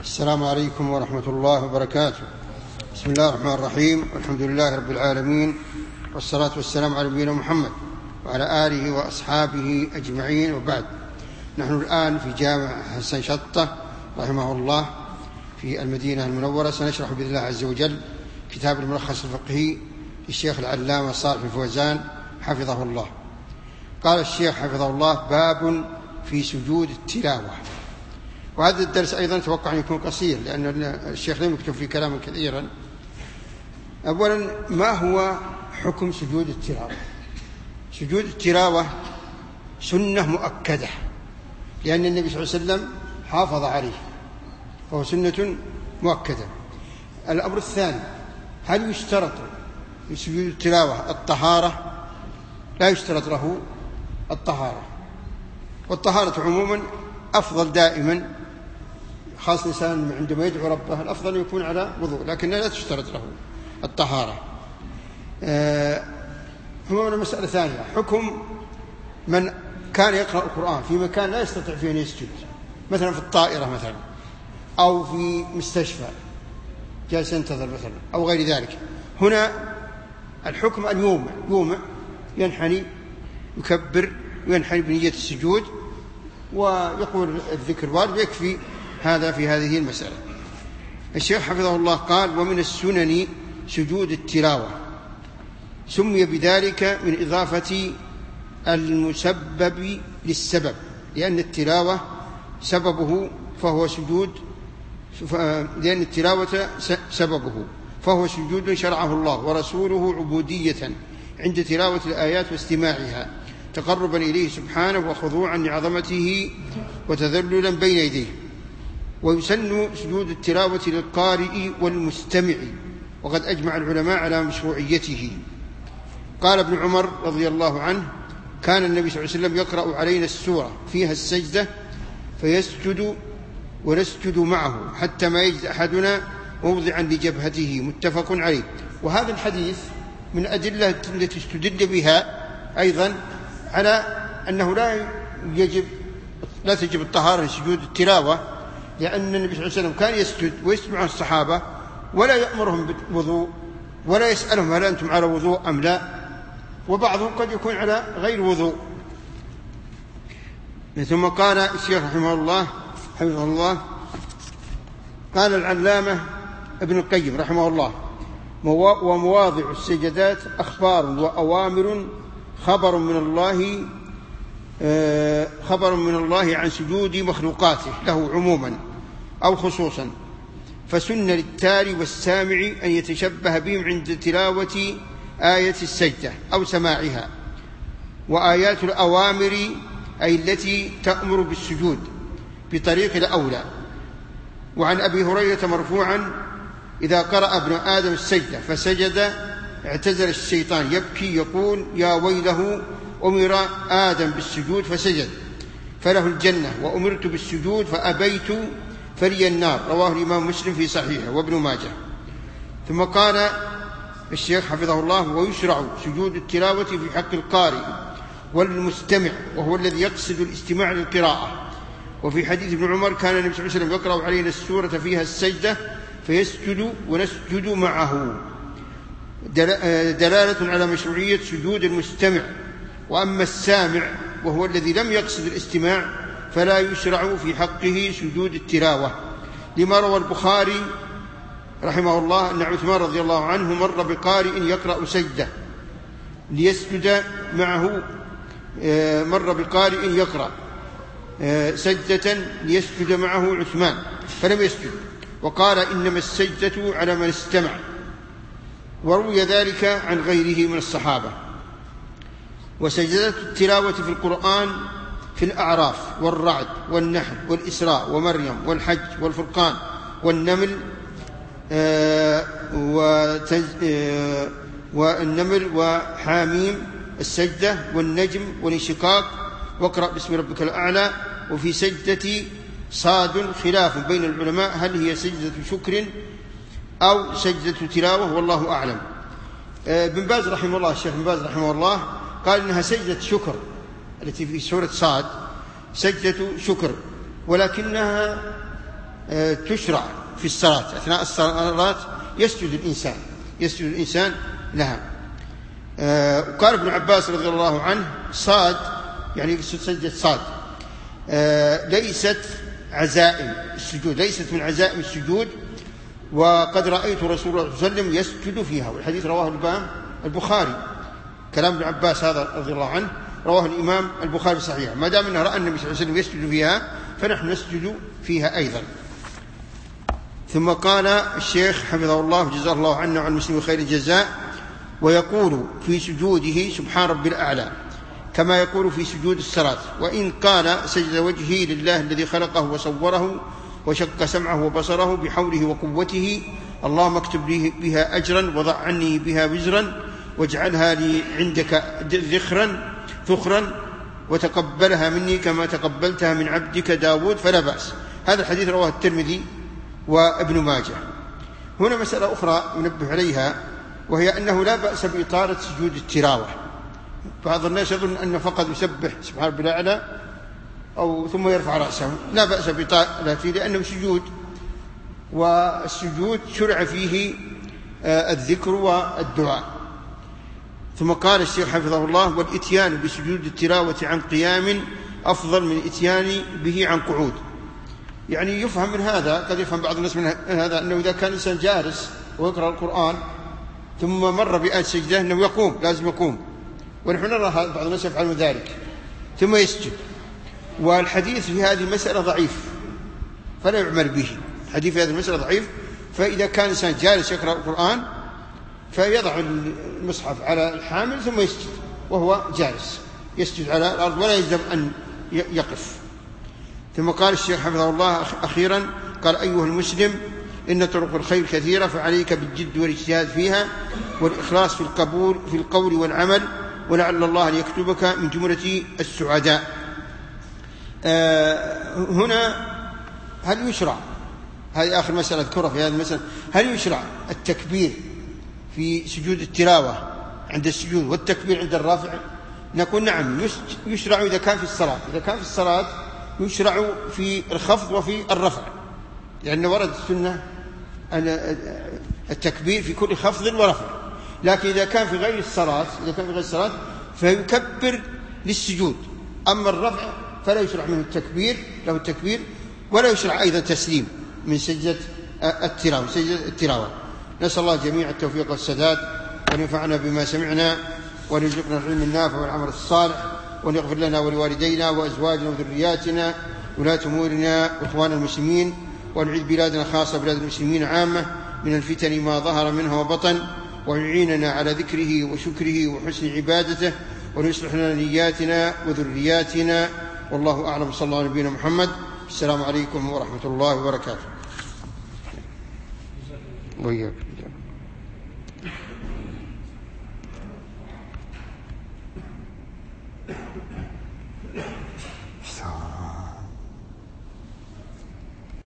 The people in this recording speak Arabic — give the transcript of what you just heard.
السلام عليكم ورحمة الله وبركاته. بسم الله الرحمن الرحيم، والحمد لله رب العالمين، والصلاة والسلام على نبينا محمد وعلى آله وأصحابه أجمعين، وبعد. نحن الآن في جامع حسن شطة رحمه الله في المدينة المنورة، سنشرح بإذن الله عز وجل كتاب الملخص الفقهي للشيخ العلامة صالح الفوزان حفظه الله. قال الشيخ حفظه الله: باب في سجود التلاوة. وهذا الدرس أيضا أتوقع أن يكون قصير، لأن الشيخ لم يكتب فيه كلاما كثيرا. أولا، ما هو حكم سجود التلاوة؟ سجود التلاوة سنة مؤكدة، لأن النبي صلى الله عليه وسلم حافظ عليه، فهو سنة مؤكدة. الأمر الثاني: هل يشترط لسجود التلاوة الطهارة؟ لا يشترط له الطهارة، والطهارة عموما أفضل دائما، خاصة الإنسان عندما يدعو ربه الأفضل يكون على وضوء، لكن لا تشترط له الطهارة. عموما مسألة ثانية: حكم من كان يقرأ القرآن في مكان لا يستطيع فيه أن يسجد، مثلا في الطائرة مثلا، أو في مستشفى جالس ينتظر مثلا، أو غير ذلك. هنا الحكم أن يومع ينحني، يكبر وينحني بنية السجود ويقول الذكر الوارد، ويكفي هذا في هذه المسألة. الشيخ حفظه الله قال: ومن السنن سجود التلاوة، سمي بذلك من إضافة المسبب للسبب، لأن التلاوة سببه فهو سجود، لأن التلاوة سببه فهو سجود شرعه الله ورسوله عبودية عند تلاوة الآيات واستماعها، تقربا إليه سبحانه وخضوعا لعظمته وتذللا بين يديه. ويسن سجود التلاوة للقارئ والمستمع، وقد أجمع العلماء على مشروعيته. قال ابن عمر رضي الله عنه: كان النبي صلى الله عليه وسلم يقرأ علينا السورة فيها السجدة فيسجد ونسجد معه حتى ما يجد أحدنا موضعا لجبهته، متفق عليه. وهذا الحديث من أدلة التي استدل بها أيضا على أنه لا تجب الطهارة لسجود التلاوة، لأن النبي صلى الله عليه وسلم كان يسجد ويسمع الصحابة ولا يأمرهم بالوضوء ولا يسألهم هل أنتم على وضوء أم لا، وبعضهم قد يكون على غير وضوء. ثم قال الشيخ رحمه الله حفظه الله: قال العلامة ابن القيم رحمه الله: ومواضع السجدات أخبار وأوامر، خبر من الله عن سجود مخلوقاته له عموما أو خصوصا، فسن للتالي والسامع أن يتشبه بهم عند تلاوة آية السجدة أو سماعها. وآيات الأوامر أي التي تأمر بالسجود بطريق الأولى. وعن أبي هريرة مرفوعا: إذا قرأ ابن آدم السجدة فسجد اعتزل الشيطان يبكي يقول: يا ويله، أمر آدم بالسجود فسجد فله الجنة، وأمرت بالسجود فأبيت فلي النار. رواه الإمام مسلم في صحيحه وابن ماجه. ثم قال الشيخ حفظه الله: ويشرع سجود التلاوة في حق القارئ والمستمع، وهو الذي يقصد الاستماع للقراءة. وفي حديث ابن عمر: كان النبي صلى الله عليه وسلم يقرأ علينا السورة فيها السجدة فيسجد ونسجد معه، دلالة على مشروعية سجود المستمع. وأما السامع وهو الذي لم يقصد الاستماع فلا يشرع في حقه سجود التلاوة، لما روى البخاري رحمه الله أن عثمان رضي الله عنه مر بقارئ يقرأ سجدة ليسجد معه، مر بقارئ يقرأ سجدة ليسجد معه عثمان فلم يسجد، وقال: إنما السجدة على من استمع. وروي ذلك عن غيره من الصحابة. وسجدات التلاوة في القرآن في الأعراف والرعد والنحل والإسراء ومريم والحج والفرقان والنمل وحاميم السجدة والنجم والانشقاق واقرأ باسم ربك الأعلى. وفي سجدة صاد خلاف بين العلماء هل هي سجدة شكر أو سجدة تلاوة، والله أعلم. ابن باز رحمه الله، الشيخ ابن باز رحمه الله قال إنها سجدة شكر التي في سورة صاد، سجدة شكر، ولكنها تشرع في الصلاة، أثناء الصلاة يسجد الإنسان لها. وقال ابن عباس رضي الله عنه: صاد، يعني سجدة صاد، ليست عزائم السجود، ليست من عزائم السجود، وقد رأيت رسول الله صلى الله عليه وسلم يسجد فيها. والحديث رواه الإمام البخاري، كلام ابن عباس هذا رضي الله عنه رواه الإمام البخاري صحيح. ما دام أنه رأى النبي صلى الله عليه وسلم يسجد فيها فنحن نسجد فيها أيضا. ثم قال الشيخ حفظه الله جزاه الله عنا وعن المسلمين خير الجزاء: ويقول في سجوده سبحان ربي الأعلى كما يقول في سجود الصلاة، وإن قال سجد وجهي لله الذي خلقه وصوره وشق سمعه وبصره بحوله وقوته، اللهم اكتب لي بها أجرا وضع عني بها وزرا واجعلها لي عندك ذخرا وتقبلها مني كما تقبلتها من عبدك داود، فلا بأس. هذا الحديث رواه الترمذي وابن ماجه. هنا مسألة أخرى ينبه عليها، وهي أنه لا بأس بإطالة سجود التلاوة. بعض الناس يظن أنه فقط يسبح سبحان ربي الأعلى أو ثم يرفع رأسه، لا بأس بإطالته لأنه سجود، والسجود شرع فيه الذكر والدعاء. ثم قال الشيخ حفظه الله: والإتيان بسجود التلاوة عن قيام أفضل من الإتيان به عن قعود. يعني يفهم من هذا، قد يفهم بعض الناس من هذا أنه إذا كان الإنسان جالس ويقرأ القرآن ثم مر بآية سجدة أنه يقوم، لازم يقوم، ونحن نرى بعض الناس يفعلون ذلك ثم يسجد. والحديث في هذه المسألة ضعيف فلا يعمل به، الحديث في هذه المسألة ضعيف. فإذا كان الإنسان جالس يقرأ القرآن فيضع المصحف على الحامل ثم يسجد وهو جالس، يسجد على الأرض ولا يلزم أن يقف. ثم قال الشيخ حفظه الله أخيرا، قال: أيها المسلم، إن طرق الخير كثيرة، فعليك بالجد والاجتهاد فيها والإخلاص في القول والعمل، ولعل الله أن يكتبك من جملة السعداء. هنا هل يشرع، هذه آخر مسألة أذكرها في هذه المسألة، هل يشرع التكبير في سجود التلاوة عند السجود والتكبير عند الرفع؟ نقول نعم، يشرع إذا كان في الصلاة. إذا كان في الصلاة يشرع في الخفض وفي الرفع، لأن ورد السنة التكبير في كل خفض ورفع. لكن إذا كان في غير الصلاة فيكبر للسجود. أما الرفع فلا يشرع منه التكبير، ولا يشرع أيضا تسليم من سجدة التلاوة. نسأل الله جميع التوفيق والسداد، وأن ينفعنا بما سمعنا، وأن يرزقنا العلم النافع والعمل الصالح، وأن يغفر لنا ولوالدينا وأزواجنا وذرياتنا ولاة أمورنا وإخوان المسلمين، وأن يعيذ بلادنا خاصة بلاد المسلمين عامة من الفتن ما ظهر منها وبطن، وأن يعيننا على ذكره وشكره وحسن عبادته، وأن يصلح لنا نياتنا وذرياتنا. والله أعلم. صلى الله على نبينا محمد. السلام عليكم ورحمة الله وبركاته.